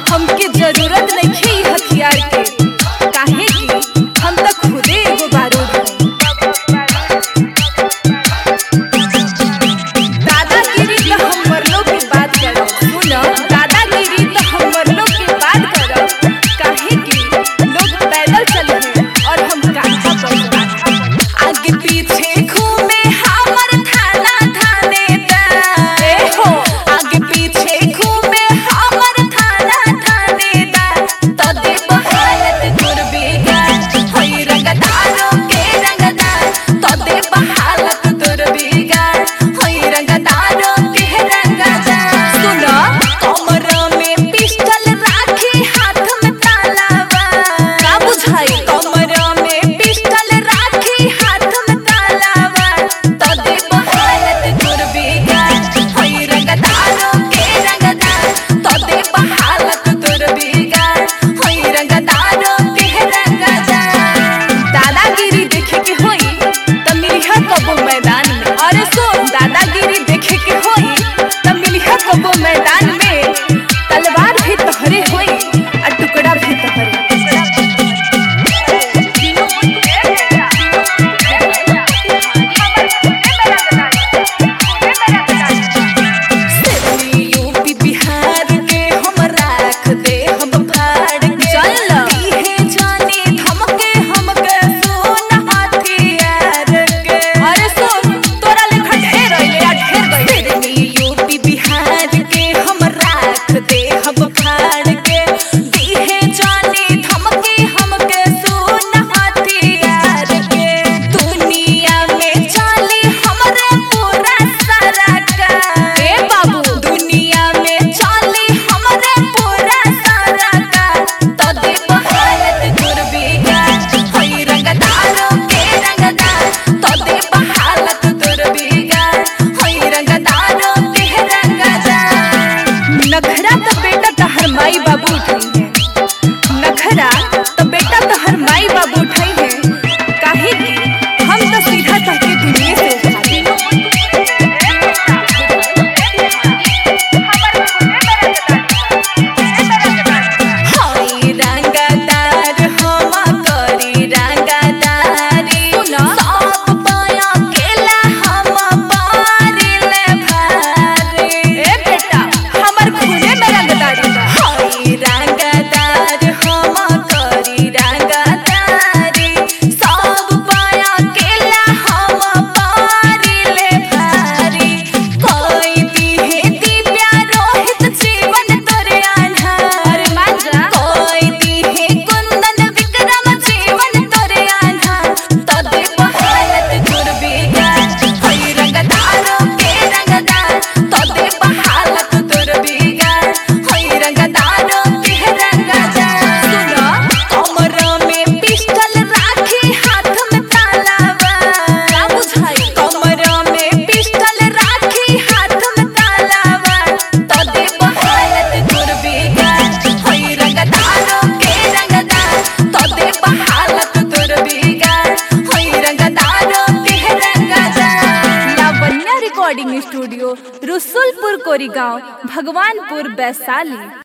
हमके जरूरत नइखे ई हथियार के, काहे कि हम त खुदे एगो बारूद हई। दादागिरी त हम मरलो के बात करब, सुन दादागिरी त हम मरलो के बात करब, काहे कि लोग पैदल चले हैं और हम कांधा पर आगे पीछे घूमे हमर थाना थानेदार। ए हो आगे पीछे घूमे हमर थाना थानेदार, तो देव हालत तोर बिगाड़ होई रंगदारों के रंगदार, तो देव हालत तोर बिगाड़ होई रंगदारों के रंगदार। सुनो कमर में पिस्टल राखी हाथ में तालाबंद, का बुझाई कमर में पिस्टल राखी हाथ में तालाबंद, तो देव हालत तोर बिगाड़ होई रंगदारों के रंगदार, तो देव हालत तोर बिगाड़ होई रंगदारों के रंगदार। दादागिरी देखे के होई त मिलिहा कबो मैदान में, अरे सुन दादागिरी देखे के होई त मिलिहा कबो मैदान में, तलवार भी तोहरे होई आ टुकड़ा भी तोहरे। यूपी बिहार के हम राख दे हम फाड़ के, चल इहे जानी धमके हमके सुन हथियार के। अरे सुन तोरा लेखा ढेर अइले आ ढेर गइले। यूपी बिहार के हम राख दे हम फाड़ के, इहे जानी धमके हमके सुन हथियार के। दुनिया में चली हमरे पूरा सारा का, ए बाबू दुनिया में चली हमरे पूरा सारा का, तो देव हालत तोर बिगाड़ होई रंगदारों के रंगदार, तो देव हालत तोर बिगाड़ होई रंगदारों के रंगदार। नखरा तो बेटा तहर माई बाबू उठाई है, नखरा तो बेटा तहर माई बाबू उठाई है, काहे कि हम तो सीधा तहके दुनिया से उठा दी। होई रंगदार हम करी रंगदारी, सब पाया केला हम पारिले भारी। ए बेटा हमर खूने में रंगदारी बा। होई रंगदार हम करी रंगदारी, सब पाया केला हम पारिले भारी। कोई दिहे दिव्या रोहित जीवन तोरे आन्हार मांजा, कोई दिहे कुंदन विक्रम जीवन तोरे आन्हार, तो देव हालत तोर बिगाड़ होई रंगदारों के रंगदार, तो देव हालत तोर बिगाड़ होई रंगदारों के रंगदार। सुनो कमर में पिस्टल राखी हाथ में तालाबंद, का बुझाई कमर में पिस्टल राखी हाथ में तालाबंद, तो देव हालत तोर बिगाड़ होई रंगदारों के रंगदार, तो देव हालत तोर बिगाड़ होई रंगदारों के रंगदार। लावण्या रिकॉर्डिंग स्टूडियो, रसुलपुर कोरी गांव, भगवानपुर, वैशाली।